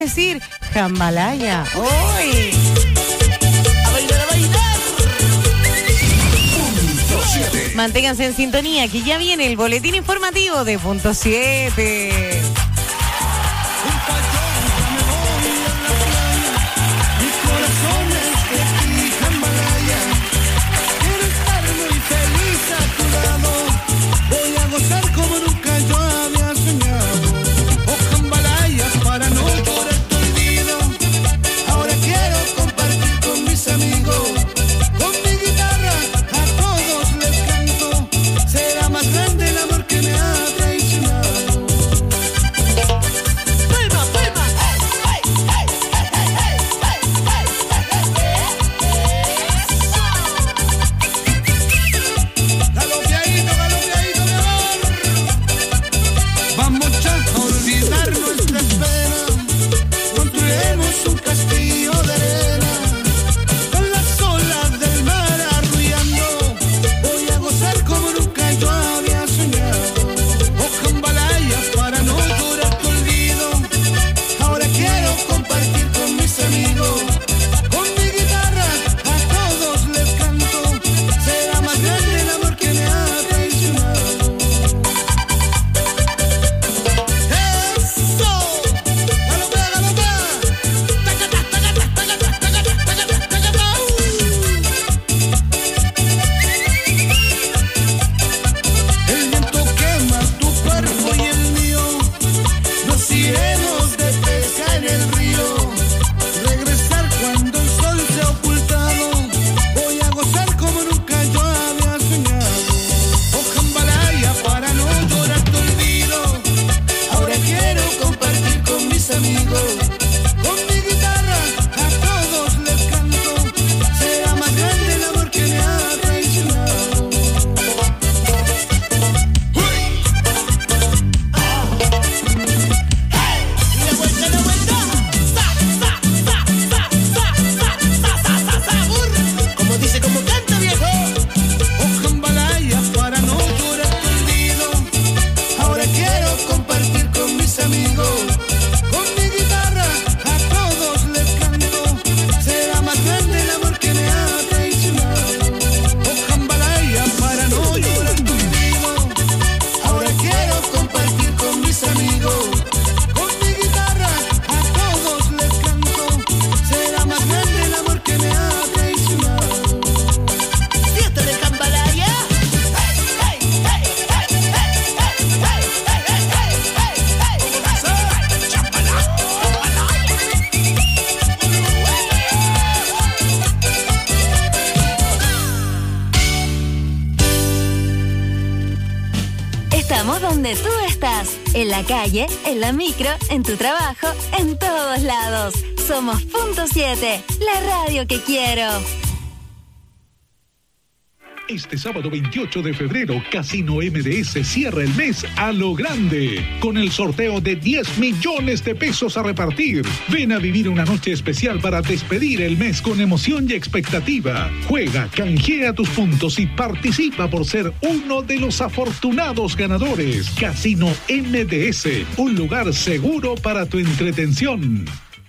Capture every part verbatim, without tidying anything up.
decir jambalaya. ¡Uy! A bailar, a bailar. Punto siete. Manténganse en sintonía, que ya viene el boletín informativo de Punto siete. Donde tú estás, en la calle, en la micro, en tu trabajo, en todos lados. Somos Punto siete, la radio que quiero. Este sábado veintiocho de febrero, Casino M D S cierra el mes a lo grande, con el sorteo de diez millones de pesos a repartir. Ven a vivir una noche especial para despedir el mes con emoción y expectativa. Juega, canjea tus puntos y participa por ser uno de los afortunados ganadores. Casino M D S, un lugar seguro para tu entretención.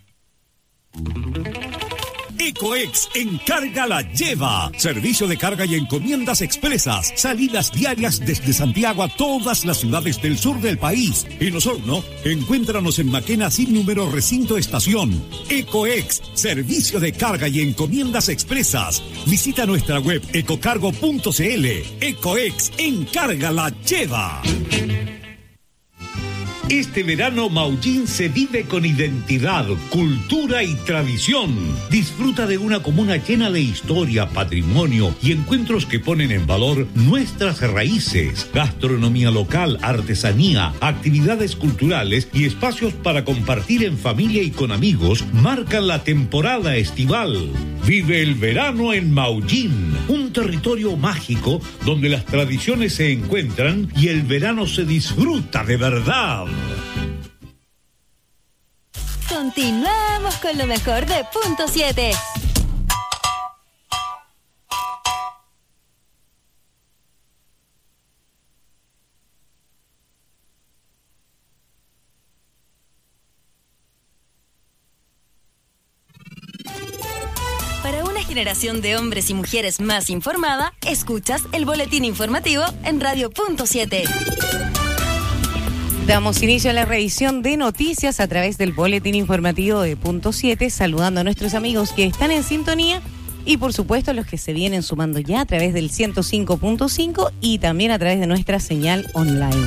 Ecoex Encarga la Lleva. Servicio de carga y encomiendas expresas. Salidas diarias desde Santiago a todas las ciudades del sur del país. En Osorno, encuéntranos en Maquena sin número recinto estación. Ecoex, servicio de carga y encomiendas expresas. Visita nuestra web ecocargo punto cl. Ecoex Encarga la Lleva. Este verano Maullín se vive con identidad, cultura y tradición. Disfruta de una comuna llena de historia, patrimonio y encuentros que ponen en valor nuestras raíces, gastronomía local, artesanía, actividades culturales y espacios para compartir en familia y con amigos marcan la temporada estival. Vive el verano en Maullín, un territorio mágico donde las tradiciones se encuentran y el verano se disfruta de verdad. Continuamos con lo mejor de Punto siete. generación de hombres y mujeres más informada, escuchas el boletín informativo en Radio Punto siete. Damos inicio a la revisión de noticias a través del boletín informativo de Punto siete, saludando a nuestros amigos que están en sintonía y por supuesto a los que se vienen sumando ya a través del ciento cinco punto cinco y también a través de nuestra señal online.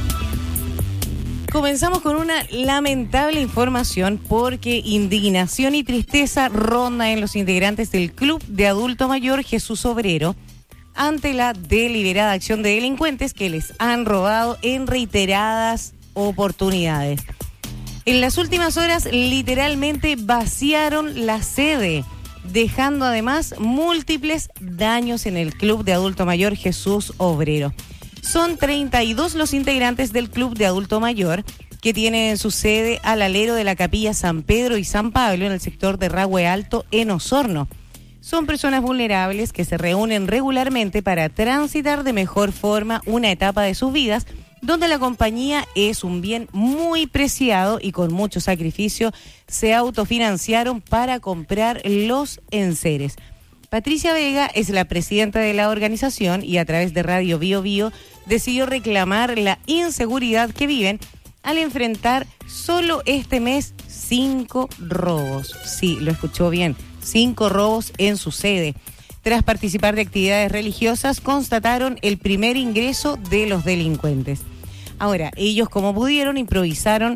Comenzamos con una lamentable información porque indignación y tristeza ronda en los integrantes del Club de Adulto Mayor Jesús Obrero ante la deliberada acción de delincuentes que les han robado en reiteradas oportunidades. En las últimas horas literalmente vaciaron la sede, dejando además múltiples daños en el Club de Adulto Mayor Jesús Obrero. Son treinta y dos los integrantes del Club de Adulto Mayor que tienen su sede al alero de la Capilla San Pedro y San Pablo en el sector de Rahue Alto en Osorno. Son personas vulnerables que se reúnen regularmente para transitar de mejor forma una etapa de sus vidas donde la compañía es un bien muy preciado y con mucho sacrificio se autofinanciaron para comprar los enseres. Patricia Vega es la presidenta de la organización y a través de Radio Bio Bio decidió reclamar la inseguridad que viven al enfrentar solo este mes cinco robos. Sí, lo escuchó bien. Cinco robos en su sede. Tras participar de actividades religiosas, constataron el primer ingreso de los delincuentes. Ahora, ellos como pudieron improvisaron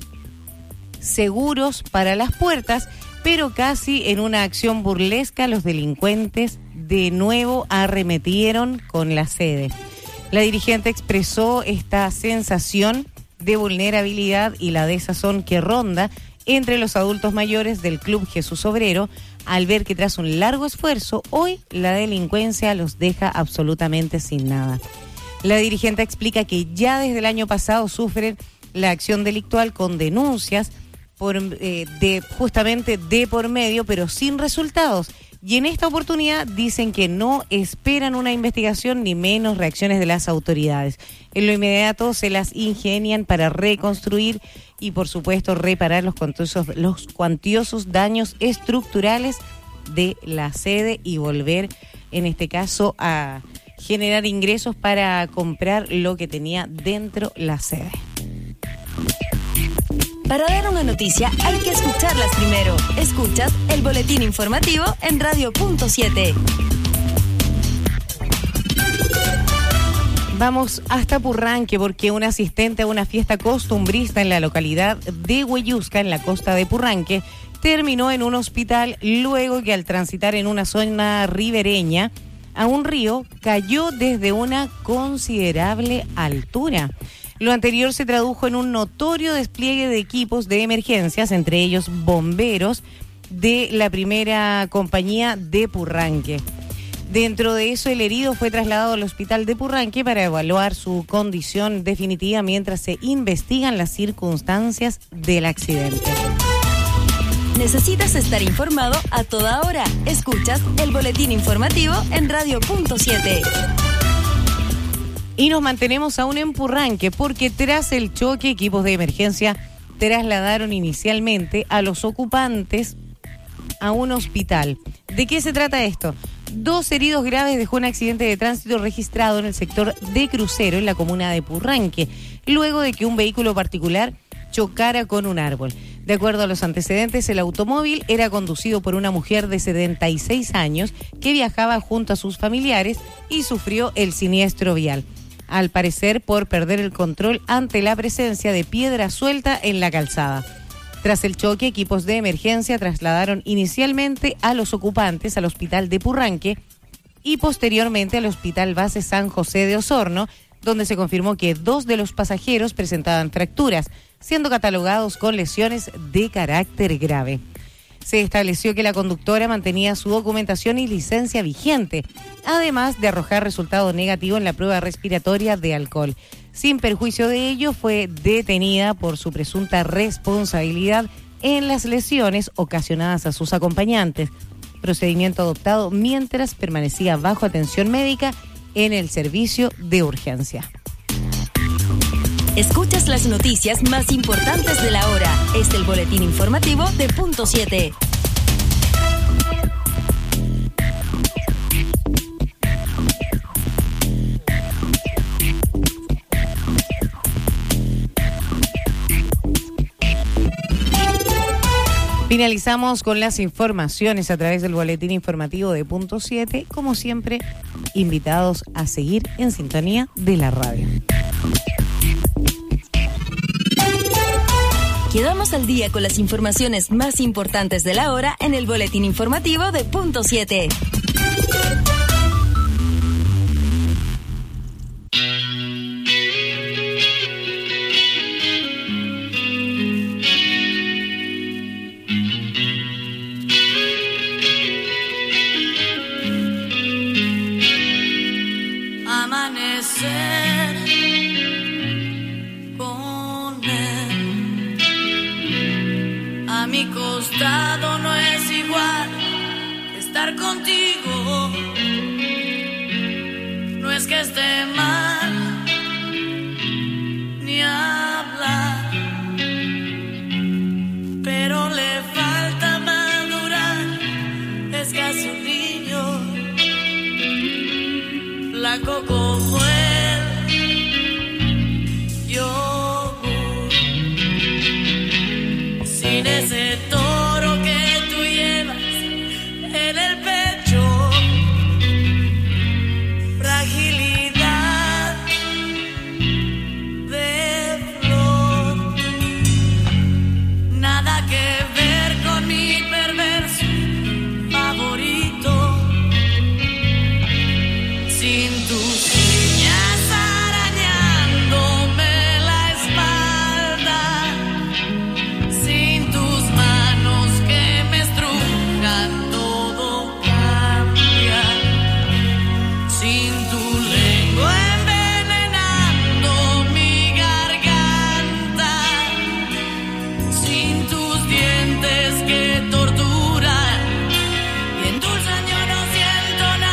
seguros para las puertas, pero casi en una acción burlesca los delincuentes de nuevo arremetieron con la sede. La dirigente expresó esta sensación de vulnerabilidad y la desazón que ronda entre los adultos mayores del Club Jesús Obrero al ver que tras un largo esfuerzo, hoy la delincuencia los deja absolutamente sin nada. La dirigente explica que ya desde el año pasado sufren la acción delictual con denuncias por, eh, de justamente de por medio, pero sin resultados. Y en esta oportunidad dicen que no esperan una investigación ni menos reacciones de las autoridades. En lo inmediato se las ingenian para reconstruir y por supuesto reparar los cuantiosos, los cuantiosos daños estructurales de la sede y volver en este caso a generar ingresos para comprar lo que tenía dentro la sede. Para dar una noticia hay que escucharlas primero. Escuchas el boletín informativo en Radio Punto siete. Vamos hasta Purranque porque un asistente a una fiesta costumbrista en la localidad de Hueyusca, en la costa de Purranque, terminó en un hospital luego que al transitar en una zona ribereña a un río cayó desde una considerable altura. Lo anterior se tradujo en un notorio despliegue de equipos de emergencias, entre ellos bomberos de la primera compañía de Purranque. Dentro de eso, el herido fue trasladado al hospital de Purranque para evaluar su condición definitiva mientras se investigan las circunstancias del accidente. ¿Necesitas estar informado a toda hora? Escuchas el boletín informativo en Radio Punto siete. Y nos mantenemos aún en Purranque porque tras el choque, equipos de emergencia trasladaron inicialmente a los ocupantes a un hospital. ¿De qué se trata esto? Dos heridos graves dejó un accidente de tránsito registrado en el sector de Crucero, en la comuna de Purranque, luego de que un vehículo particular chocara con un árbol. De acuerdo a los antecedentes, el automóvil era conducido por una mujer de setenta y seis años que viajaba junto a sus familiares y sufrió el siniestro vial, al parecer por perder el control ante la presencia de piedra suelta en la calzada. Tras el choque, equipos de emergencia trasladaron inicialmente a los ocupantes al hospital de Purranque y posteriormente al Hospital Base San José de Osorno, donde se confirmó que dos de los pasajeros presentaban fracturas, siendo catalogados con lesiones de carácter grave. Se estableció que la conductora mantenía su documentación y licencia vigente, además de arrojar resultado negativo en la prueba respiratoria de alcohol. Sin perjuicio de ello, fue detenida por su presunta responsabilidad en las lesiones ocasionadas a sus acompañantes, procedimiento adoptado mientras permanecía bajo atención médica en el servicio de urgencia. Escuchas las noticias más importantes de la hora. Es el boletín informativo de Punto siete. Finalizamos con las informaciones a través del boletín informativo de Punto siete. Como siempre, invitados a seguir en sintonía de la radio. Quedamos al día con las informaciones más importantes de la hora en el boletín informativo de Punto siete. Amanecer con él a mi costado no es igual que estar contigo. No es que esté mal ni hablar, pero le falta madurar. Es casi un niño, blanco como el yogur, sin ese toro que tú llevas en el pecho, fragilidad de flor, nada que ver con mi perverso favorito. Sin tus uñas arañándome la espalda, sin tus manos que me estrujan, todo cambia. Sin tu lengua envenenando mi garganta, sin tus dientes que torturan y endulzan, yo no siento nada.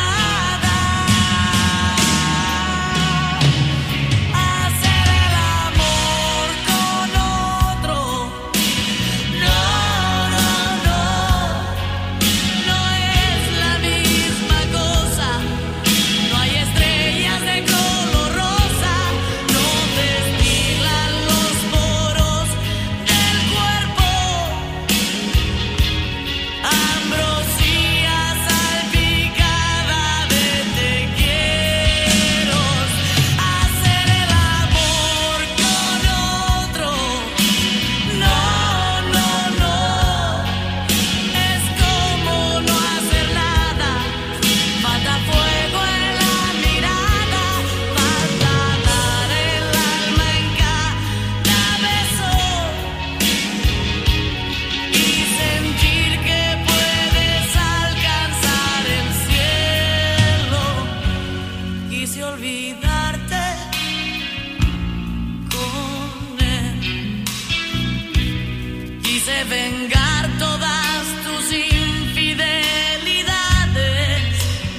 Vengar todas tus infidelidades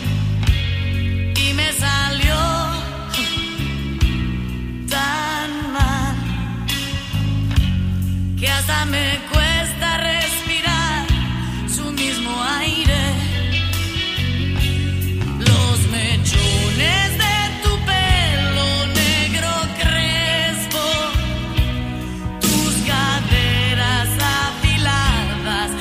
y me salió tan mal que hasta me cuesta respirar su mismo aire. Los mechones de tu pelo negro crespo, tus caderas afiladas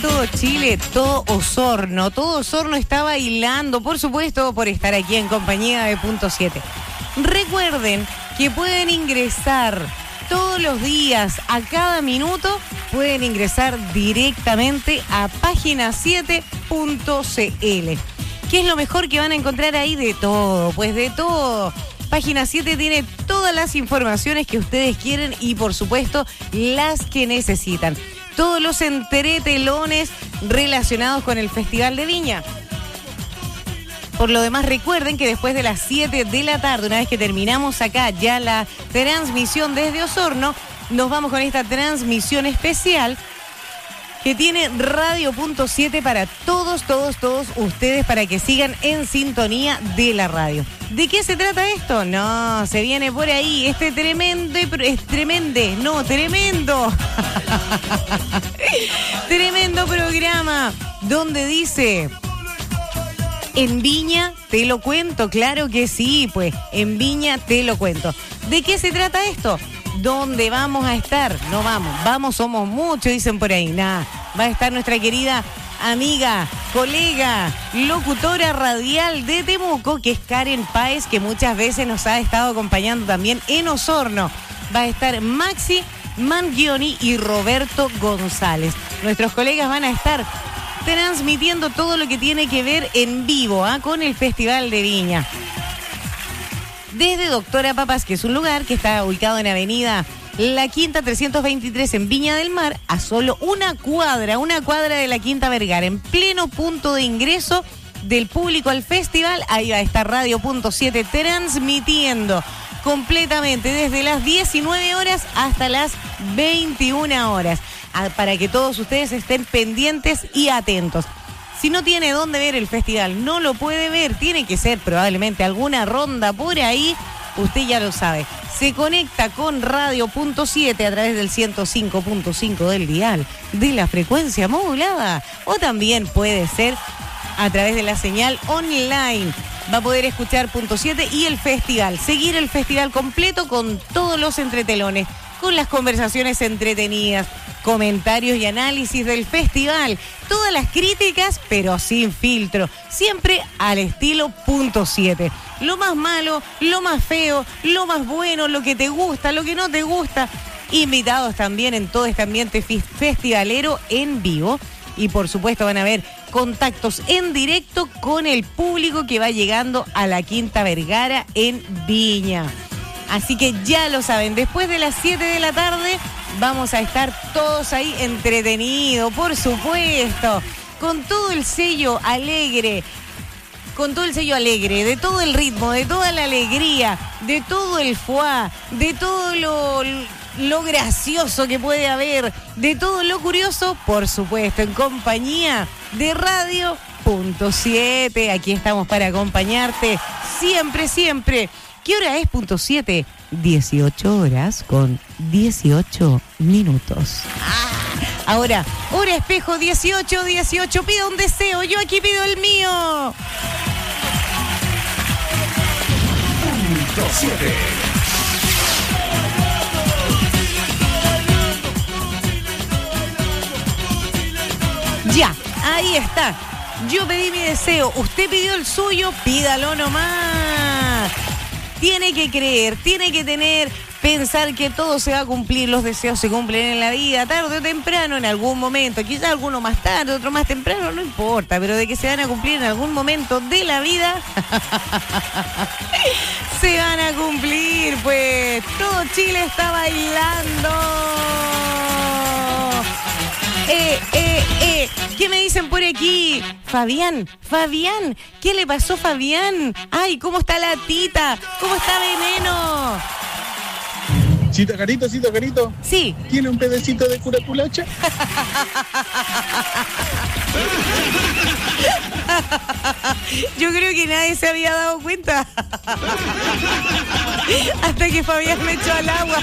todo Chile, todo Osorno. Todo Osorno está bailando, por supuesto, por estar aquí en compañía de Punto siete. Recuerden que pueden ingresar todos los días, a cada minuto, pueden ingresar directamente a página siete punto c l. ¿Qué es lo mejor que van a encontrar ahí? De todo, pues de todo. Página siete tiene todas las informaciones que ustedes quieren y, por supuesto, las que necesitan. Todos los entretelones relacionados con el Festival de Viña. Por lo demás, recuerden que después de las siete de la tarde, una vez que terminamos acá ya la transmisión desde Osorno, nos vamos con esta transmisión especial que tiene Radio Punto siete para todos, todos, todos ustedes, para que sigan en sintonía de la radio. ¿De qué se trata esto? No, se viene por ahí este tremendo, es tremende, no, tremendo, tremendo programa donde dice... En Viña te lo cuento, claro que sí, pues en Viña te lo cuento. ¿De qué se trata esto? ¿Dónde vamos a estar? No vamos, vamos, somos muchos, dicen por ahí. Nada, va a estar nuestra querida amiga, colega, locutora radial de Temuco, que es Karen Páez, que muchas veces nos ha estado acompañando también en Osorno. Va a estar Maxi Mangioni y Roberto González. Nuestros colegas van a estar transmitiendo todo lo que tiene que ver en vivo, ¿eh? Con el Festival de Viña. Desde Doctora Papas, que es un lugar que está ubicado en Avenida La Quinta trescientos veintitrés en Viña del Mar, a solo una cuadra, una cuadra de la Quinta Vergara, en pleno punto de ingreso del público al festival. Ahí va a estar Radio Punto siete transmitiendo completamente desde las diecinueve horas hasta las veintiuna horas. Para que todos ustedes estén pendientes y atentos. Si no tiene dónde ver el festival, no lo puede ver, tiene que ser probablemente alguna ronda por ahí, usted ya lo sabe. Se conecta con Radio Punto siete a través del ciento cinco punto cinco del dial de la frecuencia modulada, o también puede ser a través de la señal online. Va a poder escuchar Punto siete y el festival, seguir el festival completo con todos los entretelones, con las conversaciones entretenidas, comentarios y análisis del festival, todas las críticas, pero sin filtro, siempre al estilo Punto siete. Lo más malo, lo más feo, lo más bueno, lo que te gusta, lo que no te gusta. Invitados también en todo este ambiente festivalero en vivo. Y por supuesto van a haber contactos en directo con el público que va llegando a la Quinta Vergara en Viña. Así que ya lo saben, después de las siete de la tarde vamos a estar todos ahí entretenidos, por supuesto, con todo el sello alegre, con todo el sello alegre, de todo el ritmo, de toda la alegría, de todo el foie, de todo lo, lo gracioso que puede haber, de todo lo curioso, por supuesto, en compañía de Radio Punto siete. Aquí estamos para acompañarte siempre, siempre. ¿Qué hora es Punto siete? dieciocho horas con dieciocho minutos. Ah, ahora, hora espejo dieciocho, dieciocho. Pida un deseo, yo aquí pido el mío. Punto siete. Ya, ahí está. Yo pedí mi deseo, usted pidió el suyo, pídalo nomás. Tiene que creer, tiene que tener, pensar que todo se va a cumplir, los deseos se cumplen en la vida, tarde o temprano, en algún momento, quizás alguno más tarde, otro más temprano, no importa, pero de que se van a cumplir en algún momento de la vida, se van a cumplir, pues todo Chile está bailando. Eh, eh, eh, ¿qué me dicen por aquí? Fabián, Fabián, ¿qué le pasó, Fabián? Ay, ¿cómo está la tita? ¿Cómo está Veneno? Cita Carito, Cita Carito. Sí. ¿Tiene un pedacito de curaculacha? Yo creo que nadie se había dado cuenta. Hasta que Fabián me echó al agua.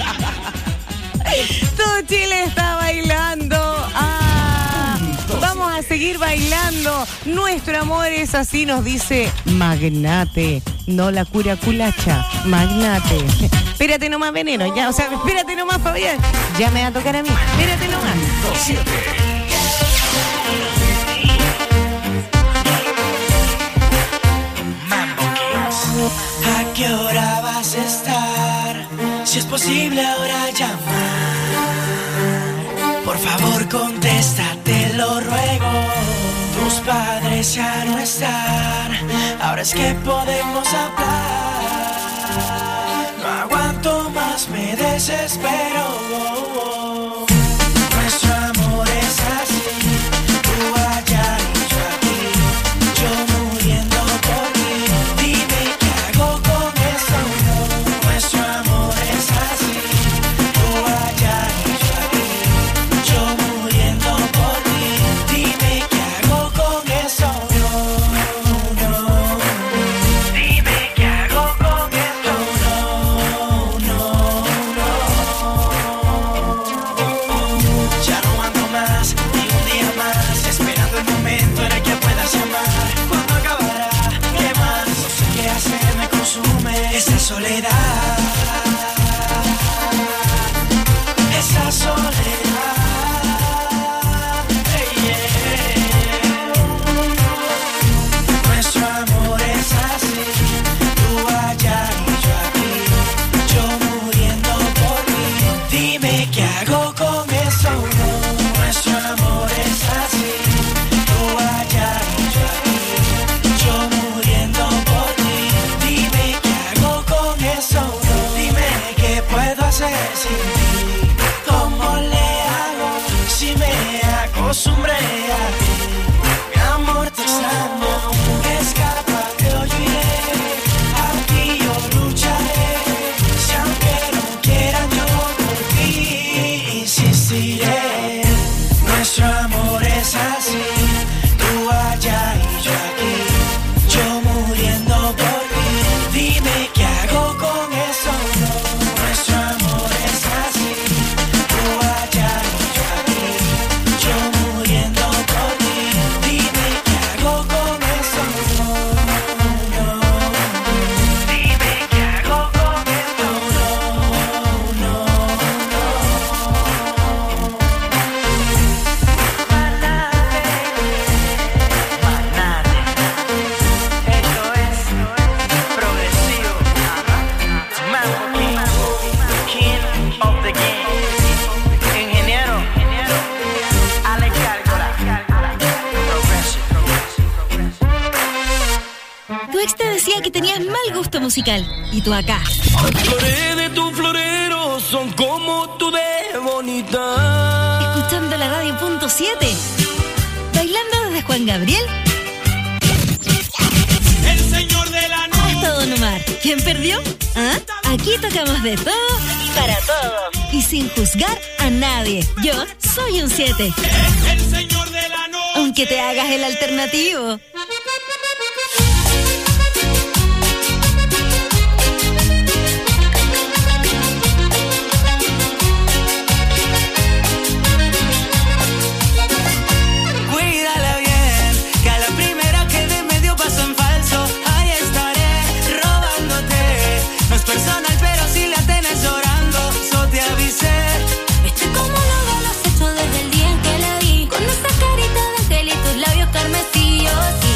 Todo Chile está bailando. Ah, vamos a seguir bailando. Nuestro amor es así, nos dice Magnate. No la curaculacha, Magnate. Espérate nomás, Veneno. Ya, o sea, espérate nomás, Fabián. Ya me va a tocar a mí. Espérate nomás. qué hora vas a estar? Si es posible ahora llamar. Por favor contesta, te lo ruego. Tus padres ya no están. Ahora es que podemos hablar. No aguanto más, me desespero. Nuestro amor es así. Tú allá y yo aquí. Yo muriendo por ti. Dime qué hago con eso. Nuestro amor es así. Tú allá y yo aquí. Yo muriendo por ti. Dime qué hago con eso. No, no. Dime qué hago con eso. No, no, no. Ya no ando más, ni un día más, esperando el momento en el que puedas llamar. ¿Cuándo acabará? ¿Qué más? No sé qué hacer, me consume esa soledad. Esa soledad. Hey, yeah. Nuestro amor es así. Tú allá y yo aquí. Yo muriendo por ti. Dime qué hago con eso. Nuestro amor es así. Tú allá y yo aquí. Yo muriendo por ti. Dime qué hago con eso. Dime qué puedo hacer sin ti. ¿Cómo le hago si me acostumbré a ti? Mi amor te extraño. Escápate o yo iré. Aquí yo lucharé. Si aunque no quiera yo por ti insistiré. Nuestro amor es así. Tú allá y yo aquí. Yo muriendo por ti. Dime qué hago con eso. Nuestro amor es así. Tú allá y yo aquí. Yo muriendo por ti. Dime qué hago con eso. No, no. Dime qué hago con eso. No, no, no. Esto es progresivo. Mambo King, King of the Game. Ingeniero, Ale Cárgola. Tu ex te decía que tenías mal gusto musical. Y tú acá, Las flores de tu florero son como tú de bonita. escuchando la radio punto siete. Bailando desde Juan Gabriel El señor de la noche. hasta Don Omar. ¿Quién perdió? ¿Ah? Aquí tocamos de todo y para todos. Y sin juzgar a nadie. Yo soy un siete. El señor de la noche. Aunque te hagas el alternativo. Cuídala bien, que a la primera que de medio paso en falso, ahí estaré robándote. No es personal, pero si la tenés llorando, so te avisé. Viste cómo lo has hecho desde el día en que la vi. Con esa carita de ángel y tus labios carmesí, yo sí.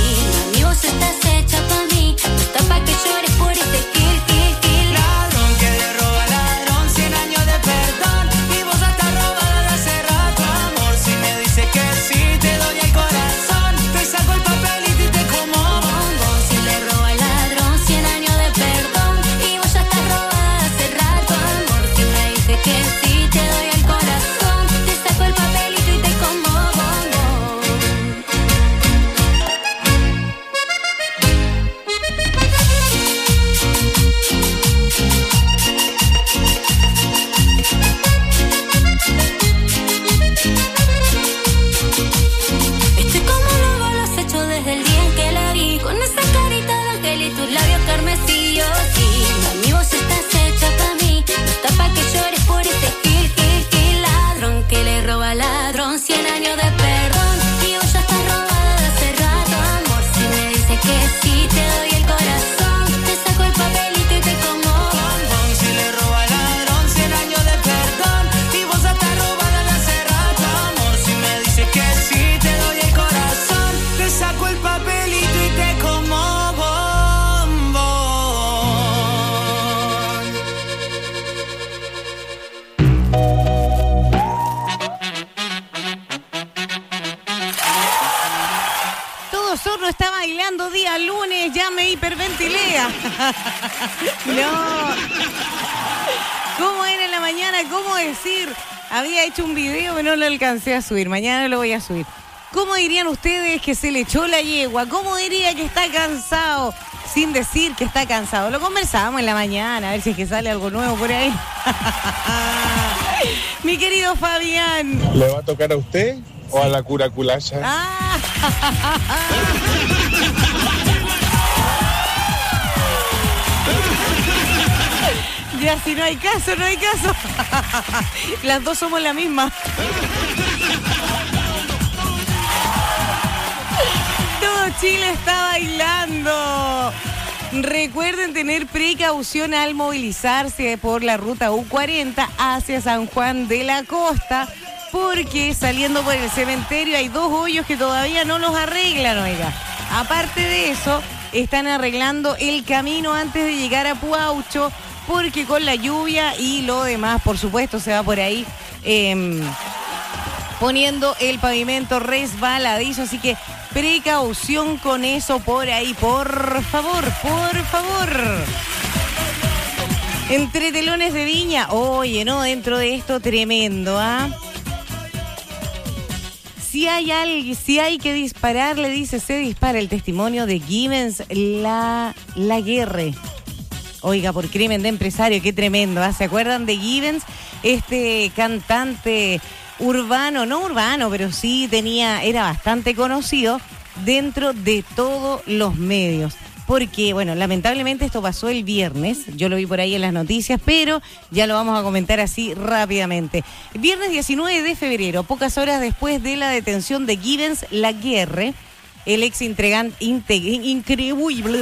al lunes, ya me hiperventilea. No. ¿Cómo era en la mañana? ¿Cómo decir? Había hecho un video, pero no lo alcancé a subir. Mañana lo voy a subir. ¿Cómo dirían ustedes que se le echó la yegua? ¿Cómo diría que está cansado? Sin decir que está cansado. Lo conversábamos en la mañana, a ver si es que sale algo nuevo por ahí. Mi querido Fabián. ¿Le va a tocar a usted o a la curaculacha? Ah. Ya, si no hay caso, no hay caso. Las dos somos la misma. Todo Chile está bailando. Recuerden tener precaución al movilizarse por la ruta U cuarenta hacia San Juan de la Costa, porque saliendo por el cementerio hay dos hoyos que todavía no los arreglan, oiga. Aparte de eso, están arreglando el camino antes de llegar a Puaucho, porque con la lluvia y lo demás, por supuesto, se va por ahí eh, poniendo el pavimento resbaladizo, así que precaución con eso por ahí, por favor, por favor. Entre telones de Viña, oye, no, dentro de esto tremendo, ¿ah? Si hay alguien, si hay que disparar, le dice, se dispara el testimonio de Givens La Laguerre. Oiga, por crimen de empresario, qué tremendo, ¿ah? ¿Se acuerdan de Givens? Este cantante urbano, no urbano, pero sí tenía, era bastante conocido dentro de todos los medios. Porque, bueno, lamentablemente esto pasó el viernes, yo lo vi por ahí en las noticias, pero ya lo vamos a comentar así rápidamente. Viernes diecinueve de febrero, pocas horas después de la detención de Givens Laguerre, el ex integrante, increíble.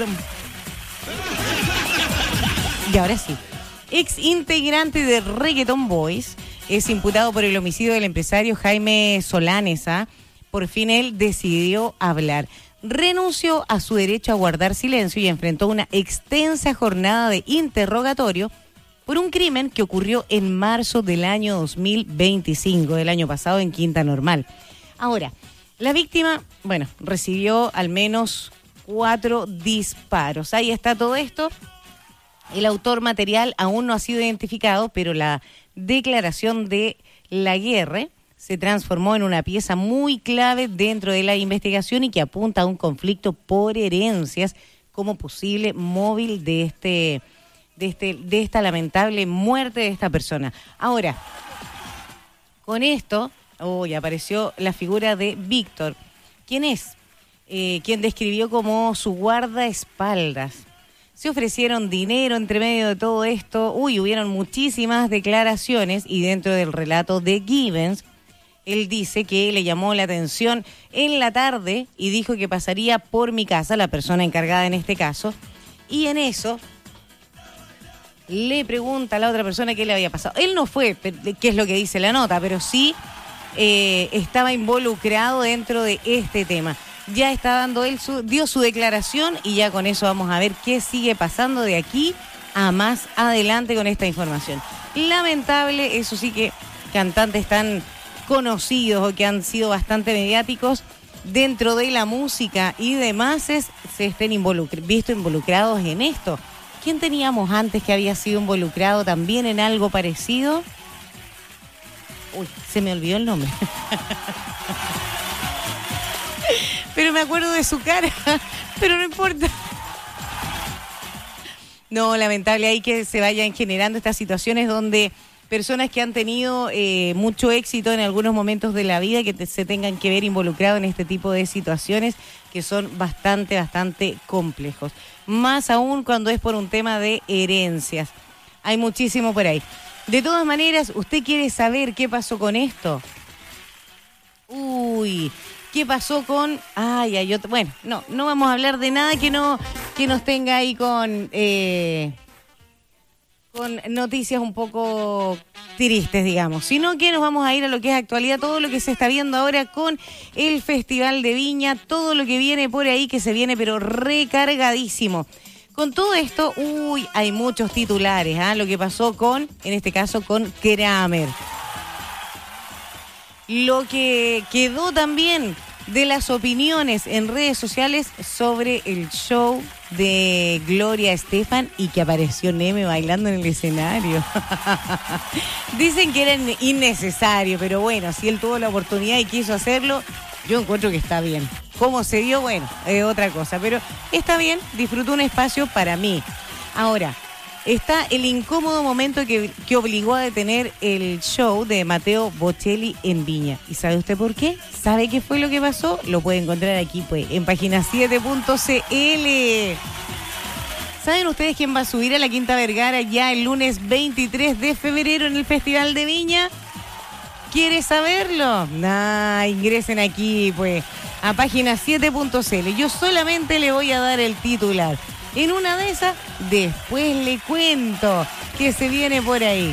Y ahora sí, ex integrante de Reggaeton Boys, es imputado por el homicidio del empresario Jaime Solanes. ¿Ah? Por fin él decidió hablar. Renunció a su derecho a guardar silencio y enfrentó una extensa jornada de interrogatorio por un crimen que ocurrió en marzo del año dos mil veinticinco, del año pasado, en Quinta Normal. Ahora, la víctima, bueno, recibió al menos cuatro disparos. Ahí está todo esto. El autor material aún no ha sido identificado, pero la declaración de Laguerre se transformó en una pieza muy clave dentro de la investigación y que apunta a un conflicto por herencias como posible móvil de este, de este, de esta lamentable muerte de esta persona. Ahora, con esto, hoy oh, apareció la figura de Víctor, quien es, eh, quien describió como su guardaespaldas. Se ofrecieron dinero entre medio de todo esto. Uy, hubieron muchísimas declaraciones y dentro del relato de Givens, él dice que le llamó la atención en la tarde y dijo que pasaría por mi casa, la persona encargada en este caso, y en eso le pregunta a la otra persona qué le había pasado. Él no fue, qué es lo que dice la nota, pero sí eh, estaba involucrado dentro de este tema. Ya está dando él, su, dio su declaración y ya con eso vamos a ver qué sigue pasando de aquí a más adelante con esta información. Lamentable, eso sí, que cantantes tan conocidos o que han sido bastante mediáticos dentro de la música y demás es, se estén involucr- visto involucrados en esto. ¿Quién teníamos antes que había sido involucrado también en algo parecido? Uy, se me olvidó el nombre. Pero me acuerdo de su cara, pero no importa. No, lamentable, hay que se vayan generando estas situaciones donde personas que han tenido eh, mucho éxito en algunos momentos de la vida que te, se tengan que ver involucrados en este tipo de situaciones que son bastante, bastante complejos. Más aún cuando es por un tema de herencias. Hay muchísimo por ahí. De todas maneras, ¿usted quiere saber qué pasó con esto? Uy... ¿Qué pasó con...? Ay, ay, otro... Bueno, no, no vamos a hablar de nada que no que nos tenga ahí con eh, con noticias un poco tristes, digamos, sino que nos vamos a ir a lo que es actualidad, todo lo que se está viendo ahora con el Festival de Viña, todo lo que viene por ahí, que se viene pero recargadísimo. Con todo esto, uy, hay muchos titulares, ¿ah? Lo que pasó con, en este caso, con Kramer. Lo que quedó también de las opiniones en redes sociales sobre el show de Gloria Estefan y que apareció Neme bailando en el escenario. Dicen que era innecesario, pero bueno, si él tuvo la oportunidad y quiso hacerlo, yo encuentro que está bien. Cómo se dio, bueno, es otra cosa, pero está bien, disfrutó un espacio para mí. Ahora, está el incómodo momento que, que obligó a detener el show de Mateo Bocelli en Viña. ¿Y sabe usted por qué? ¿Sabe qué fue lo que pasó? Lo puede encontrar aquí, pues, en página siete punto c l. ¿Saben ustedes quién va a subir a la Quinta Vergara ya el lunes veintitrés de febrero en el Festival de Viña? ¿Quiere saberlo? Nah, ingresen aquí, pues, a página siete punto c l. Yo solamente le voy a dar el titular. En una de esas, después le cuento que se viene por ahí.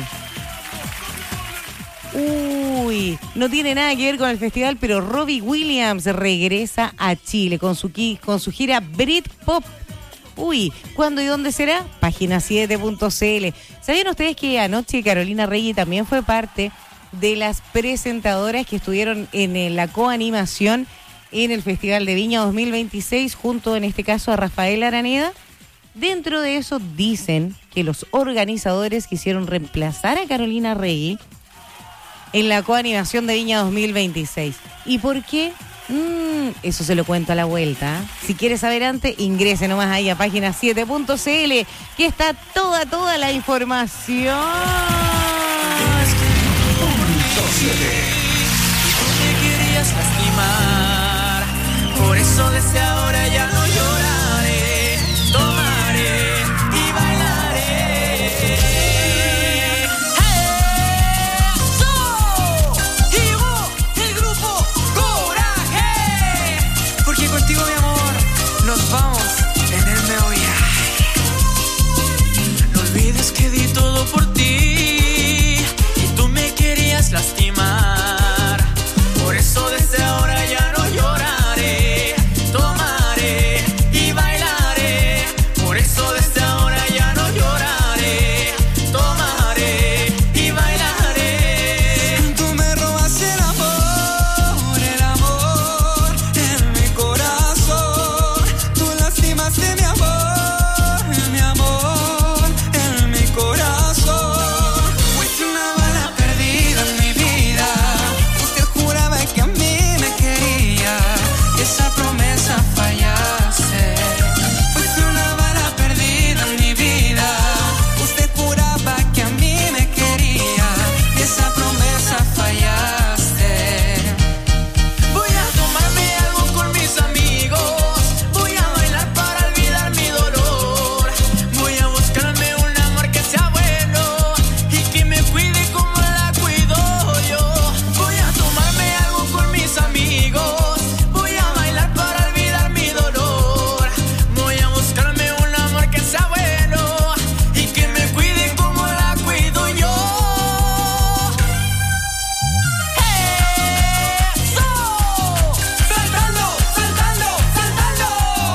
Uy, no tiene nada que ver con el festival, pero Robbie Williams regresa a Chile con su, con su gira Britpop. Uy, ¿cuándo y dónde será? Página siete punto c l. ¿Sabían ustedes que anoche Carolina Reyes también fue parte de las presentadoras que estuvieron en la coanimación en el Festival de Viña dos mil veintiséis, junto en este caso a Rafael Araneda? Dentro de eso dicen que los organizadores quisieron reemplazar a Carolina Rey en la coanimación de Viña dos mil veintiséis. ¿Y por qué? Mm, eso se lo cuento a la vuelta. Si quieres saber antes, ingrese nomás ahí a página siete punto c l, que está toda, toda la información. Me querías lastimar, por eso desde ahora ya no lloraré, tomaré y bailaré. ¡Eso! Llegó el grupo Coraje, porque contigo, mi amor, nos vamos en el me voy a. No olvides que di todo por ti y tú me querías lastimar, por eso desde ahora ya no lloraré, tomaré y bailaré, por eso desde ahora ya no lloraré, tomaré y bailaré. Tú me robas el amor, el amor en mi corazón, tú lastimaste mi amor, mi amor en mi corazón, fuiste una bala perdida en mi vida, usted juraba que a mí me quería, esa promesa fallaste, fuiste una bala perdida en mi vida, usted juraba que a mí me quería, esa promesa fallaste. Voy a tomarme algo con mis amigos, voy a bailar para olvidar mi dolor, voy a buscarme un amor que sea bueno y que me cuide como la cuido yo. Voy a tomarme algo con mis amigos, voy a bailar para olvidar mi dolor, voy a buscarme un amor que sea bueno y que me cuide como la cuido yo. ¡Eso! ¡Saltando, saltando, saltando!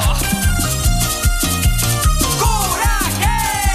¡Coraje!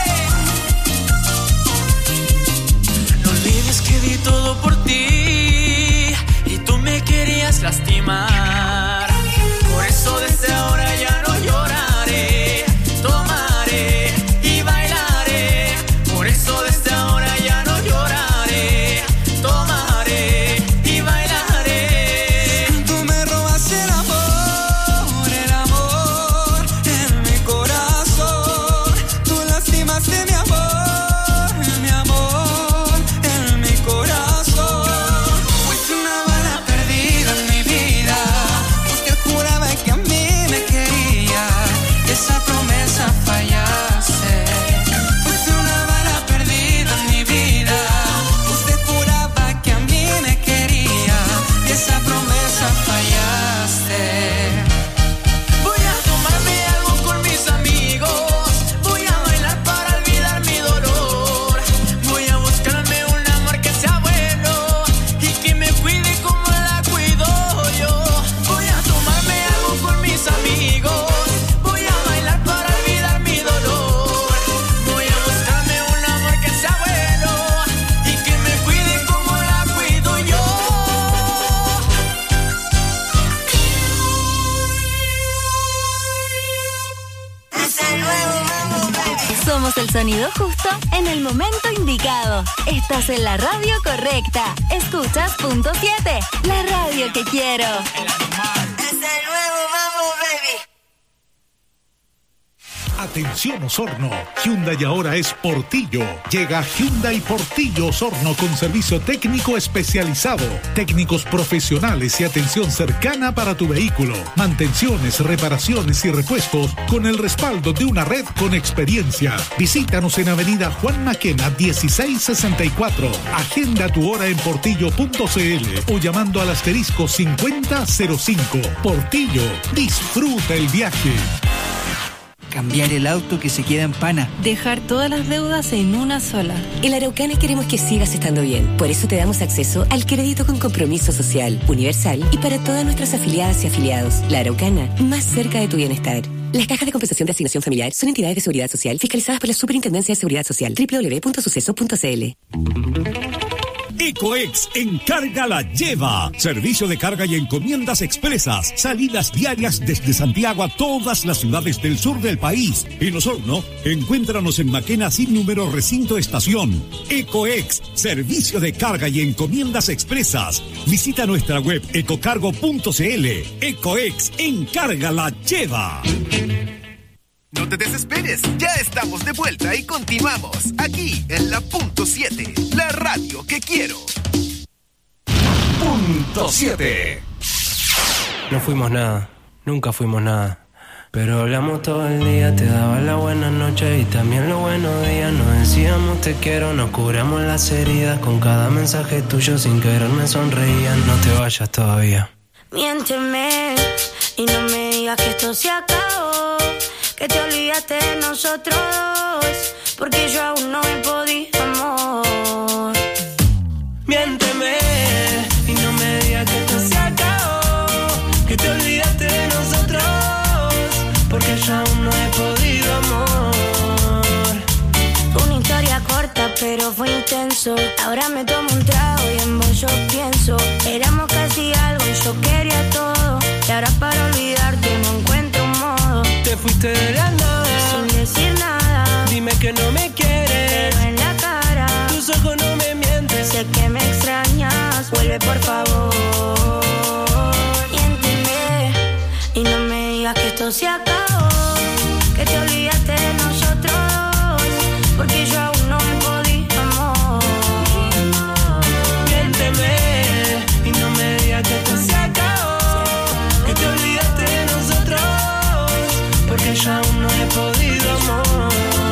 No olvides que di todo por ti y tú me querías lastimar, por eso desde ahora ya no lloraré, tomaré y bailaré, por eso desde ahora ya no lloraré, tomaré y bailaré. Tú me robas el amor, el amor en mi corazón, tú lastimaste mi amor, mi amor en mi corazón, fuiste una bala perdida en mi vida, sonido justo en el momento indicado. Estás en la radio correcta. Escuchas Punto siete, la radio que quiero. Es el nuevo Mambo, baby. Atención Osorno, Hyundai ahora es Portillo. Llega Hyundai Portillo Osorno con servicio técnico especializado, técnicos profesionales y atención cercana para tu vehículo, mantenciones, reparaciones y repuestos con el respaldo de una red con experiencia. Visítanos en Avenida Juan Maquena dieciséis sesenta y cuatro. Agenda tu hora en portillo punto c l o llamando al asterisco cincuenta cero cinco. Portillo, disfruta el viaje. Cambiar el auto que se queda en pana. Dejar todas las deudas en una sola. En la Araucana queremos que sigas estando bien. Por eso te damos acceso al crédito con compromiso social, universal y para todas nuestras afiliadas y afiliados. La Araucana, más cerca de tu bienestar. Las cajas de compensación de asignación familiar son entidades de seguridad social fiscalizadas por la Superintendencia de Seguridad Social. doble u doble u doble u punto suceso punto c l. Ecoex Encarga la Lleva. Servicio de carga y encomiendas expresas. Salidas diarias desde Santiago a todas las ciudades del sur del país. En Osorno, encuéntranos en Maquena sin número recinto estación. Ecoex, servicio de carga y encomiendas expresas. Visita nuestra web ecocargo punto c l. Ecoex Encarga la Lleva. No te desesperes, ya estamos de vuelta y continuamos aquí en la Punto siete, la radio que quiero. Punto siete. No fuimos nada, nunca fuimos nada, pero hablamos todo el día, te daba la buena noche y también los buenos días. Nos decíamos te quiero, nos curamos las heridas, con cada mensaje tuyo sin querer me sonreían. No te vayas todavía. Miénteme y no me digas que esto se acabó, que te olvidaste de nosotros dos, porque yo aún no he podido, amor. Miénteme y no me digas que esto se acabó, que te olvidaste de nosotros, porque yo aún no he podido, amor. Una historia corta pero fue intenso. Ahora me tomo un trago y en vos yo pienso. Éramos casi algo y yo quería todo, y ahora para olvidarte no encuentro un modo. Te fuiste de la nada, sin decir nada. Dime que no me quieres, pero en la cara tus ojos no me mienten. Sé que me extrañas, vuelve por favor. Miénteme y no me digas que esto se acabó, que te olvidaste de nosotros, porque yo aún no he podido, amor. Miénteme y no me digas que esto se acabó, que te olvidaste de nosotros, porque yo aún no he podido, amor.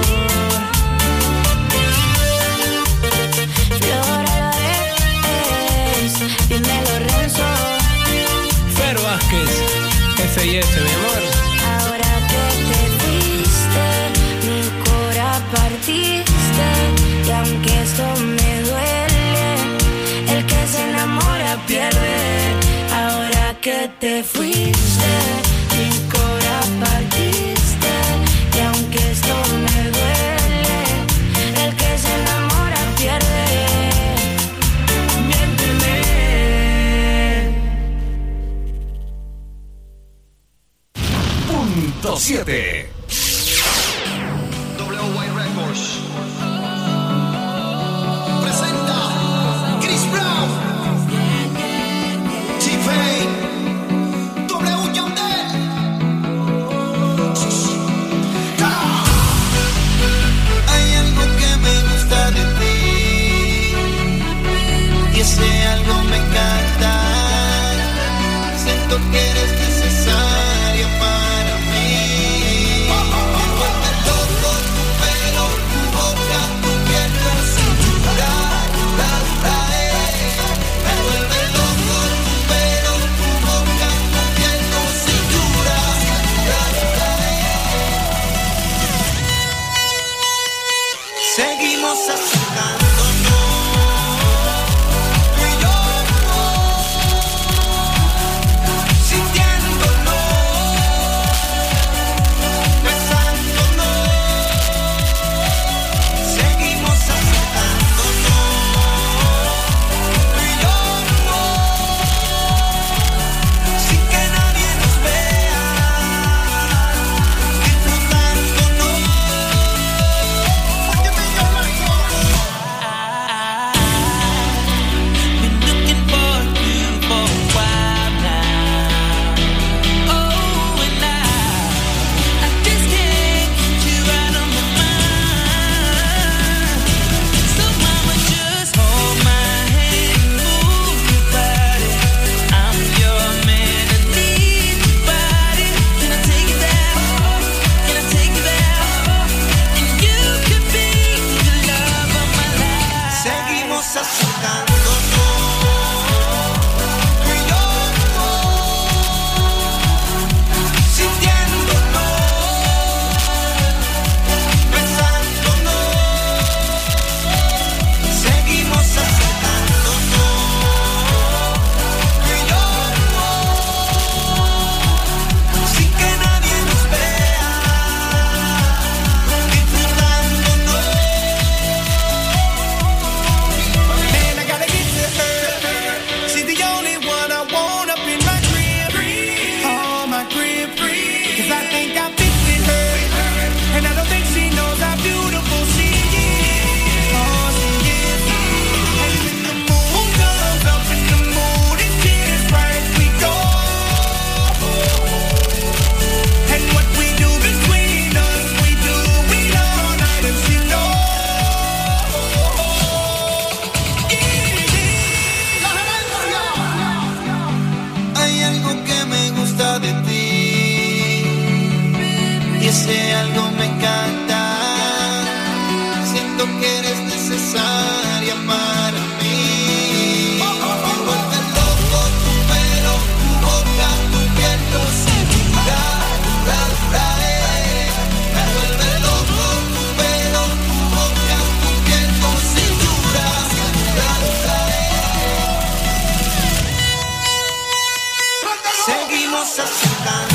Flor Álvarez, dímelo Renzo. Fer Vázquez, F y F, mi amor. Ahora que te fuiste, mi cora partiste, y aunque esto me duele, el que se enamora pierde. Ahora que te fuiste, mi cora partiste, y aunque esto me duele, el que se enamora pierde. Miénteme. Punto siete. W Y Records presenta Chris Brown, T-Pain, W Yandel. Hay algo que me gusta de ti, y ese algo me encanta. Siento que eres necesaria para mí. Me vuelve loco tu pelo, tu boca, tu piel, tu cintura, la trae. Me vuelve loco tu pelo, tu boca, tu piel, tu cintura, la trae. Seguimos acercándonos, tú y yo, sintiéndonos, besándonos. Seguimos acercándonos, tú y yo, sin que nadie nos vea, disfrutándonos. que eres necesaria para mí. Me vuelve loco tu pelo, tu boca, tu piel, tu cintura, dura, dura, eh. Me vuelve loco tu pelo, tu boca, tu piel, tu cintura, dura, dura, eh. Seguimos acercándonos.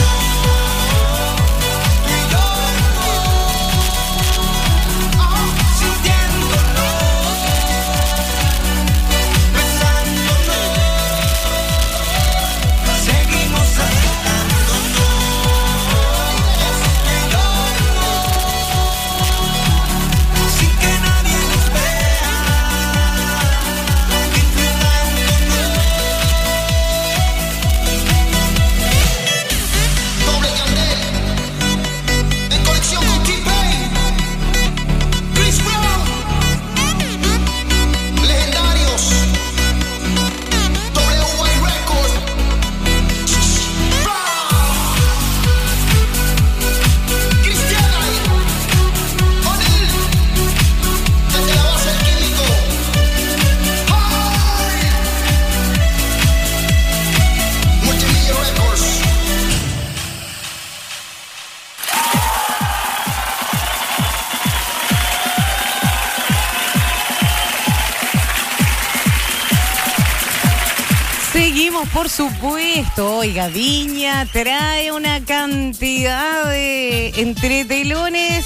Seguimos, por supuesto. Oiga, Viña trae una cantidad de entretelones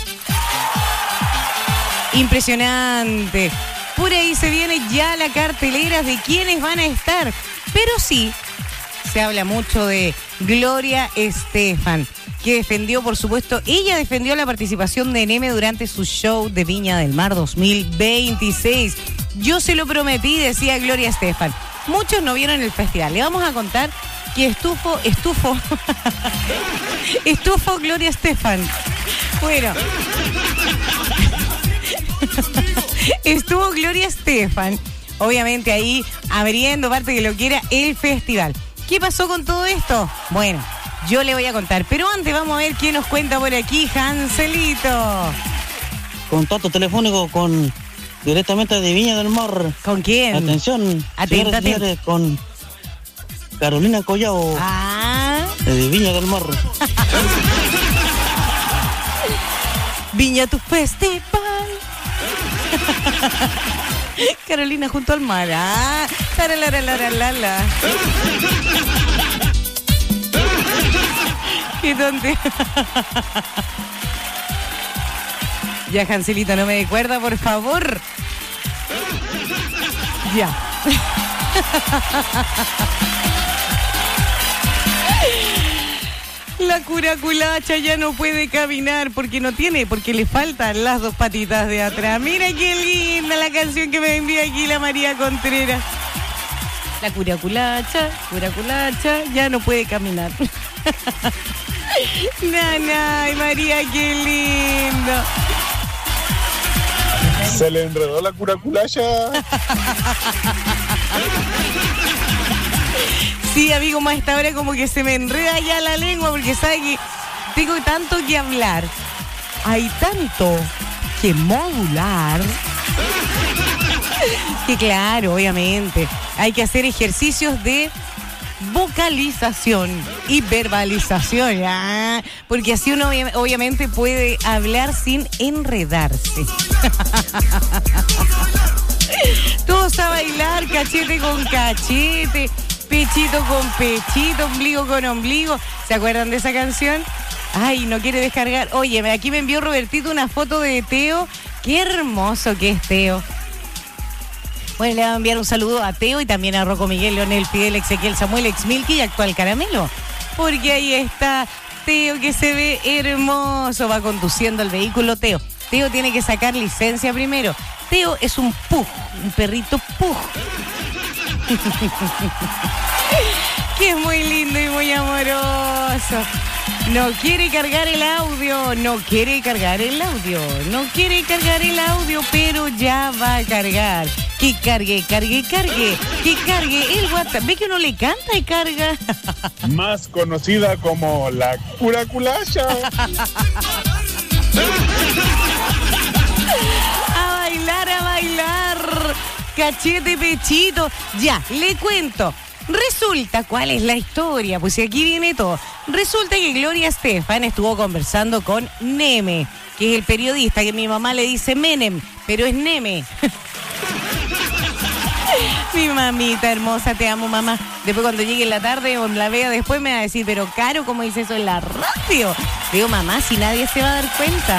impresionante. Por ahí se viene ya la cartelera de quiénes van a estar. Pero sí, se habla mucho de Gloria Estefan, que defendió, por supuesto, ella defendió la participación de Neme durante su show de Viña del Mar dos mil veintiséis. Yo se lo prometí, decía Gloria Estefan. Muchos no vieron el festival. Le vamos a contar que estufo, estufo, estufo Gloria Estefan. Bueno, estuvo Gloria Estefan, obviamente ahí abriendo parte de lo que era el festival. ¿Qué pasó con todo esto? Bueno, yo le voy a contar, pero antes vamos a ver quién nos cuenta por aquí, Hanselito. Contacto telefónico con directamente de Viña del Mar. ¿Con quién? Atención, atenta, señores, señores, con Carolina Collao. Ah. De Viña del Mar. Viña tu festival. Carolina junto al mar. Ah, taralalaralala. Qué tonte. Ya, Hanselito, no me dé cuerda, por favor. Ya. La curaculacha ya no puede caminar porque no tiene, porque le faltan las dos patitas de atrás. Mira qué linda la canción que me envía aquí la María Contreras. La curaculacha, curaculacha, ya no puede caminar. Nana, María, qué lindo. Se le enredó la curaculacha. Sí, amigo, más esta hora como que se me enreda ya la lengua porque sabe que tengo tanto que hablar. Hay tanto que modular. Que claro, obviamente, hay que hacer ejercicios de vocalización y verbalización, ¿ah? Porque así uno obviamente puede hablar sin enredarse. Todos a bailar, cachete con cachete, pechito con pechito, ombligo con ombligo. ¿Se acuerdan de esa canción? Ay, no quiere descargar. Oye, aquí me envió Robertito una foto de Teo. Qué hermoso que es Teo. Bueno, le voy a enviar un saludo a Teo y también a Rocco Miguel, Leonel, Fidel, Ezequiel, Samuel, Exmilky y actual Caramelo. Porque ahí está Teo, que se ve hermoso. Va conduciendo el vehículo Teo. Teo tiene que sacar licencia primero. Teo es un pug, un perrito pug. Que es muy lindo y muy amoroso. No quiere cargar el audio, no quiere cargar el audio, no quiere cargar el audio, pero ya va a cargar. Que cargue, cargue, cargue, que cargue el WhatsApp. ¿Ve que uno le canta y carga? Más conocida como la curaculacha. cachete, pechito. Ya, le cuento. Resulta, ¿cuál es la historia? Pues aquí viene todo. Resulta que Gloria Estefan estuvo conversando con Neme, que es el periodista que mi mamá le dice Menem, pero es Neme. Mi mamita hermosa, te amo, mamá. Después cuando llegue en la tarde o la vea después me va a decir, pero Caro, ¿cómo dice eso en la radio? Digo, mamá, si nadie se va a dar cuenta.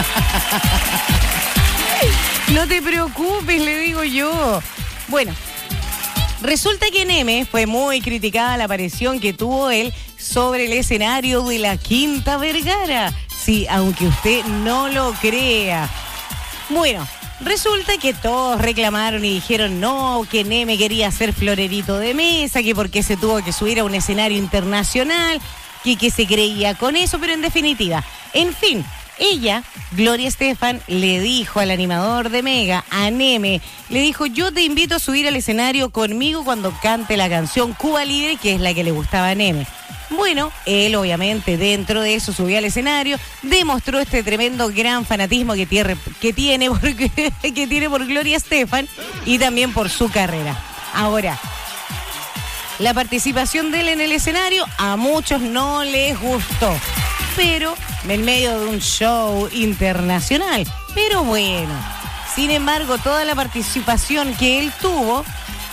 No te preocupes, le digo yo. Bueno, resulta que Neme fue muy criticada la aparición que tuvo él sobre el escenario de la Quinta Vergara. Sí, aunque usted no lo crea. Bueno, resulta que todos reclamaron y dijeron no, que Neme quería ser florerito de mesa, que porque se tuvo que subir a un escenario internacional, que, que se creía con eso, pero en definitiva, en fin, ella, Gloria Estefan, le dijo al animador de Mega, a Neme, le dijo, yo te invito a subir al escenario conmigo cuando cante la canción Cuba Libre, que es la que le gustaba a Neme. Bueno, él obviamente dentro de eso subió al escenario, demostró este tremendo gran fanatismo que tiene, que tiene, por, que tiene por Gloria Estefan y también por su carrera. Ahora, la participación de él en el escenario a muchos no les gustó, pero en medio de un show internacional. Pero bueno, sin embargo, toda la participación que él tuvo,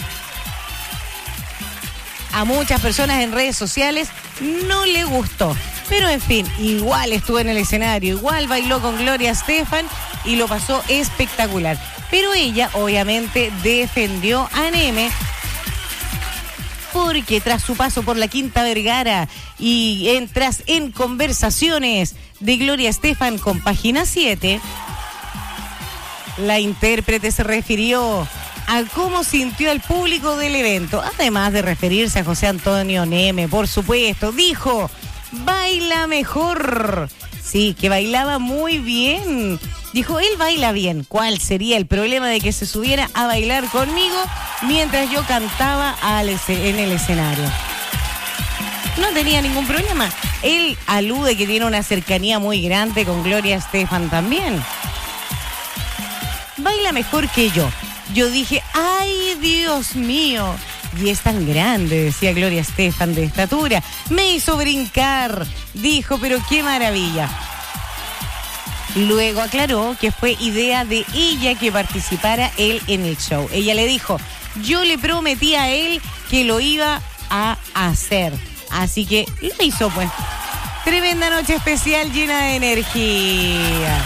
a muchas personas en redes sociales no le gustó. Pero en fin, igual estuvo en el escenario, igual bailó con Gloria Estefan y lo pasó espectacular. Pero ella obviamente defendió a Neme porque tras su paso por la Quinta Vergara y en, tras en conversaciones de Gloria Estefan con Página siete, la intérprete se refirió a cómo sintió el público del evento, además de referirse a José Antonio Neme, por supuesto. Dijo, baila mejor. Sí, que bailaba muy bien. Dijo, él baila bien. ¿Cuál sería el problema de que se subiera a bailar conmigo mientras yo cantaba al ese- en el escenario? No tenía ningún problema. Él alude que tiene una cercanía muy grande con Gloria Estefan también. Baila mejor que yo. Yo dije, ay, Dios mío, y es tan grande, decía Gloria Estefan, de estatura. Me hizo brincar, dijo, pero qué maravilla. Luego aclaró que fue idea de ella que participara él en el show. Ella le dijo, yo le prometí a él que lo iba a hacer. Así que lo hizo, pues. Tremenda noche especial llena de energía.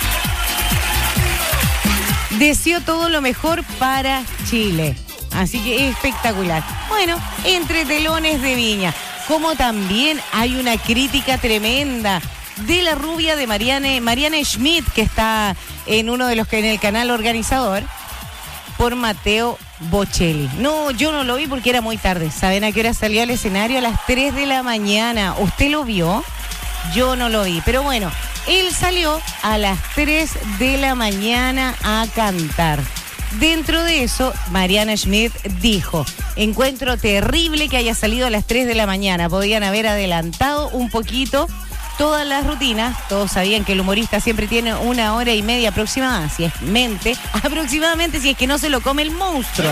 Deseó todo lo mejor para Chile. Así que espectacular. Bueno, entre telones de Viña. Como también hay una crítica tremenda de la rubia de Marianne, Marianne Schmidt, que está en uno de los que en el canal organizador, por Mateo Bocelli. No, yo no lo vi porque era muy tarde. ¿Saben a qué hora salió al escenario? A las tres de la mañana. ¿Usted lo vio? Yo no lo vi. Pero bueno, él salió a las tres de la mañana a cantar. Dentro de eso, Marianne Schmidt dijo, encuentro terrible que haya salido a las tres de la mañana. Podían haber adelantado un poquito todas las rutinas. Todos sabían que el humorista siempre tiene una hora y media aproximada, si es mente, aproximadamente si es que no se lo come el monstruo.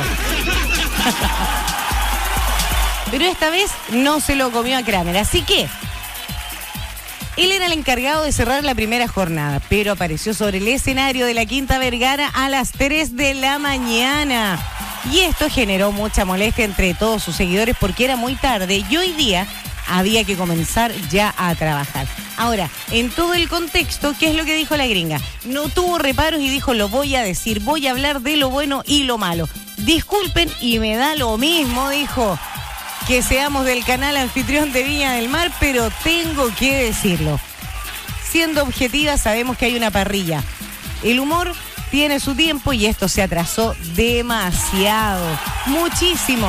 Pero esta vez no se lo comió a Kramer, así que él era el encargado de cerrar la primera jornada, pero apareció sobre el escenario de la Quinta Vergara a las tres de la mañana. Y esto generó mucha molestia entre todos sus seguidores porque era muy tarde y hoy día había que comenzar ya a trabajar. Ahora, en todo el contexto, ¿qué es lo que dijo la gringa? No tuvo reparos y dijo, lo voy a decir, voy a hablar de lo bueno y lo malo. Disculpen y me da lo mismo, dijo, que seamos del canal anfitrión de Viña del Mar, pero tengo que decirlo. Siendo objetiva, sabemos que hay una parrilla. El humor tiene su tiempo y esto se atrasó demasiado, muchísimo.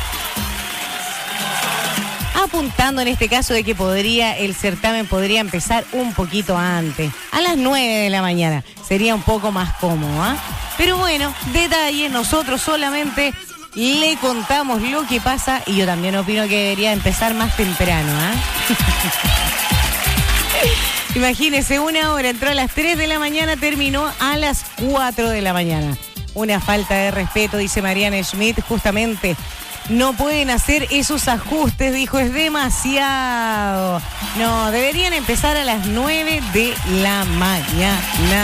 Apuntando en este caso de que podría, el certamen podría empezar un poquito antes, a las nueve de la mañana. Sería un poco más cómodo, ¿ah? ¿eh? Pero bueno, detalle, nosotros solamente le contamos lo que pasa y yo también opino que debería empezar más temprano, ¿ah? ¿eh? Imagínese, una hora, entró a las tres de la mañana, terminó a las cuatro de la mañana. una falta de respeto, dice Mariana Schmidt, justamente. No pueden hacer esos ajustes, dijo, es demasiado. No, deberían empezar a las nueve de la mañana.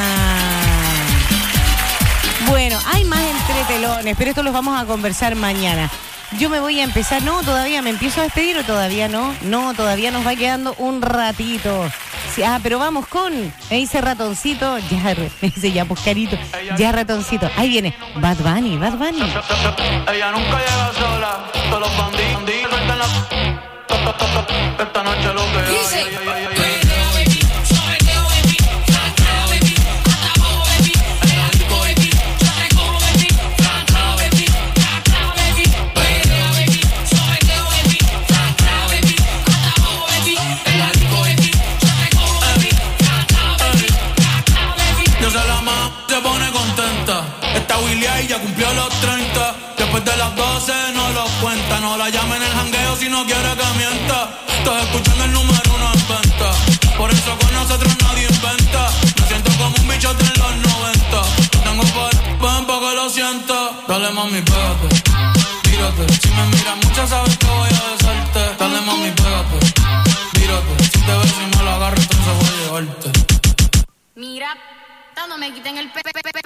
Bueno, hay más entretelones, pero esto los vamos a conversar mañana. Yo me voy a empezar, no, todavía me empiezo a despedir o todavía no, no, todavía nos va quedando un ratito. Sí, ah, pero vamos con, me dice ratoncito, ya, me dice ya, pues carito, ya ratoncito, ahí viene, Bad Bunny, Bad Bunny. Ella nunca llega sola, todos los bandidos, sueltan la... Esta noche lo que hay, ay, ay, ay, ay. Y ya cumplió los treinta. Después de las doce no los cuenta. No la llamen el jangueo si no quiere que mienta. Estás escuchando el número uno en venta. Por eso con nosotros nadie inventa. Me siento como un bichote en los noventa. No tengo par, ven pa' que lo sienta. Dale mami, pégate, tírate. Si me miras mucho sabes que voy a besarte. Dale mami, pégate, tírate. Si te ves y me lo agarro entonces voy a llevarte. Mira, no me quiten el pe...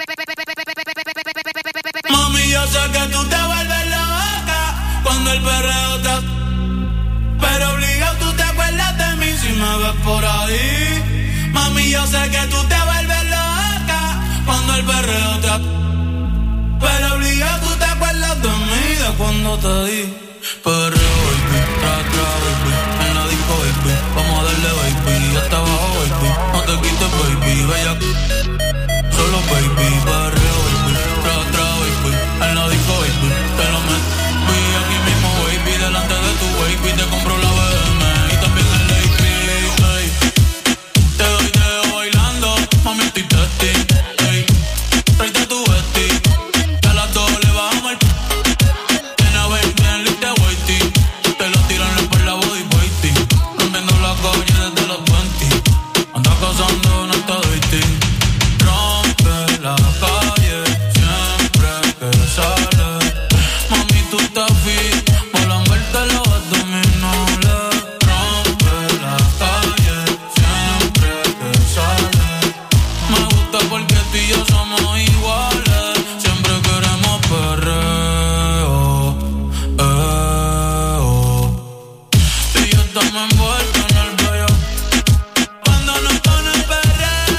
Mami, yo sé que tú te vuelves loca cuando el perreo te... Pero obligado tú te acuerdas de mí si me ves por ahí. Mami, yo sé que tú te vuelves loca cuando el perreo te... Pero obligado tú te acuerdas de mí de cuando te di. Perreo, baby, tra, tra, baby. En la disco, baby, vamos a darle, baby. Hasta abajo, baby, no te quites, baby. Bella, solo baby, perreo, baby. Tra, tra, baby, en la disco, baby. Te lo meto, baby, aquí mismo, baby. Delante de tu baby, te compro la B M y también el A P, hey. Te doy dedo bailando, mami, estoy testing, hey. Tráete tu vesti, que a las dos le bajamos el... Nena, ven, ven, liste waiting. Te lo tiran por la body waiting. Rompiendo la calle desde los veinte. Anda cazando, no está dating. Rompe la calle siempre que sale. Mami, tú estás fit, por la muerte los abdominales. Rompe la calle siempre que sale. Me gusta porque tú y yo somos iguales. Siempre queremos perreo, eh, oh. Tú y yo estamos envueltos en el bello. Cuando nos ponen perreo,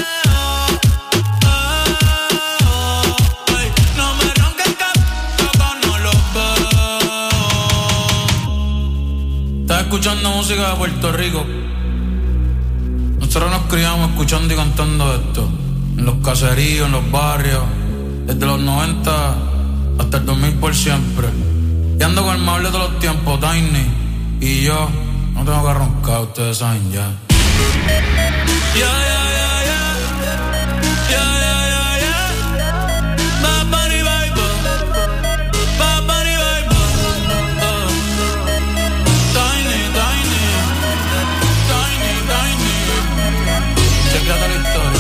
no me ronques el cap, no lo veo. Estás escuchando música de Puerto Rico. Nosotros nos criamos escuchando y cantando esto. En los caseríos, en los barrios. Desde los noventa hasta el dos mil por siempre. Y ando con el mable de todos los tiempos, Tiny. Y yo no tengo que roncar, ustedes saben ya. Ya, ya, ya, ya. Ya, ya, ya, ya. Bad Bunny, baby. Bad Bunny, baby. Uh. Tiny, tiny. Tiny, tiny. Chequeate la historia.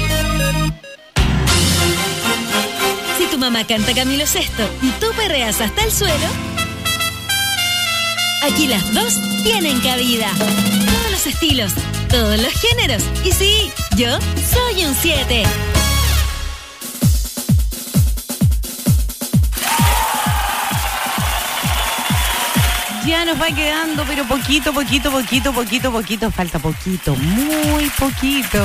Si tu mamá canta Camilo Sesto y tú perreas hasta el suelo, aquí las dos tienen cabida. Todos los estilos, todos los géneros. Y sí, yo soy un siete. Ya nos va quedando, pero poquito, poquito, poquito, poquito, poquito. Falta poquito, muy poquito.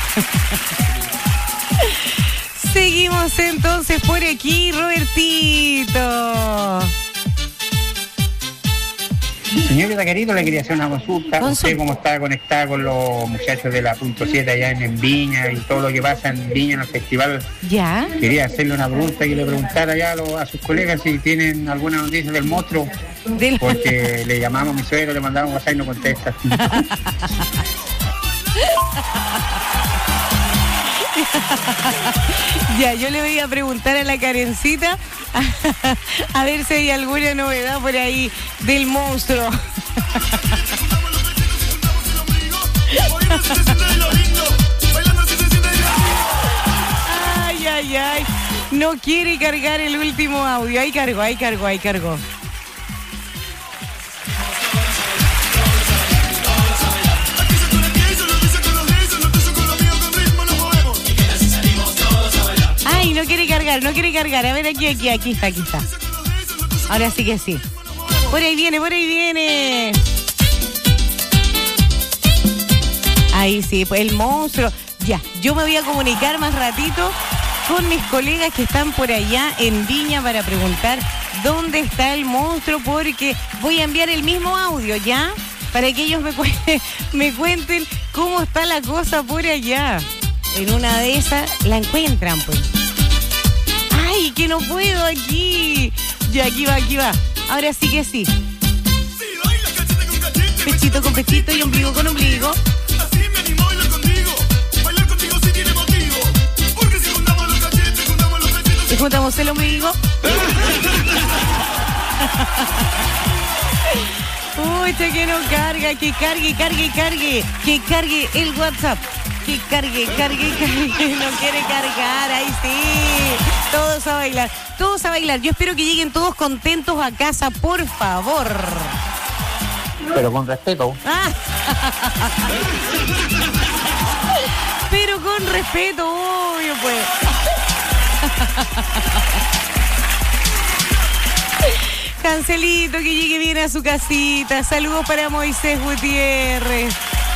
Seguimos entonces por aquí, Robertito. Señorita Carito, le quería hacer una consulta. Usted cómo está conectada con los muchachos de la punto siete allá en, en Viña y todo lo que pasa en Viña en el festival. Ya. Quería hacerle una pregunta que le preguntara ya a, los, a sus colegas si tienen alguna noticia del monstruo. Del... Porque le llamamos a mi suegro, le mandamos WhatsApp y no contesta. Ya, yo le voy a preguntar a la Karencita a, a ver si hay alguna novedad por ahí del monstruo. Ay, ay, ay. No quiere cargar el último audio. Ahí cargó, ahí cargó, ahí cargó. Ay, no quiere cargar, no quiere cargar. A ver, aquí, aquí, aquí está, aquí está. Ahora sí que sí. Por ahí viene, por ahí viene. Ahí sí, pues el monstruo. Ya, yo me voy a comunicar más ratito con mis colegas que están por allá en Viña para preguntar dónde está el monstruo, porque voy a enviar el mismo audio, ¿ya? Para que ellos me, cu me cuenten cómo está la cosa por allá. En una de esas la encuentran, pues. ¡Ay, que no puedo aquí! Ya, aquí va, aquí va. Ahora sí que sí. Pechito con pechito y ombligo con ombligo. Y juntamos el ombligo. Pucha, que no carga, que cargue, cargue, cargue. Que cargue el WhatsApp. Que cargue, cargue, cargue. No quiere cargar, ahí sí. Todos a bailar, todos a bailar. Yo espero que lleguen todos contentos a casa, por favor. Pero con respeto. Ah. Pero con respeto, obvio, pues. Cancelito, que llegue bien a su casita. Saludos para Moisés Gutiérrez.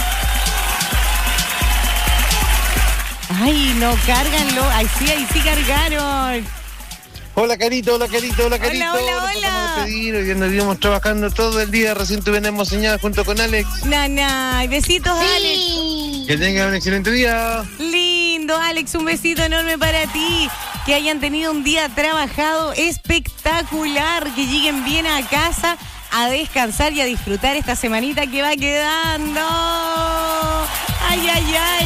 Ay, no, cárganlo. Ay, sí, ahí sí cargaron. Hola, Carito, hola, Carito, hola, Carito. Hola, hola, hola. Vamos a despedir. Hoy anduvimos trabajando todo el día. Recién tuvimos señal junto con Alex. Nana, besitos, sí. Alex. Que tengan un excelente día. Lindo, Alex, un besito enorme para ti. Que hayan tenido un día trabajado espectacular. Que lleguen bien a casa a descansar y a disfrutar esta semanita que va quedando. Ay, ay, ay.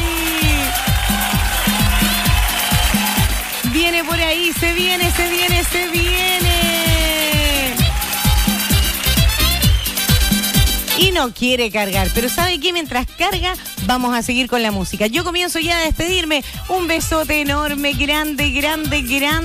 Viene por ahí, se viene, se viene, se viene. Y no quiere cargar, pero ¿sabe qué? Mientras carga, vamos a seguir con la música. Yo comienzo ya a despedirme. Un besote enorme, grande, grande, grande.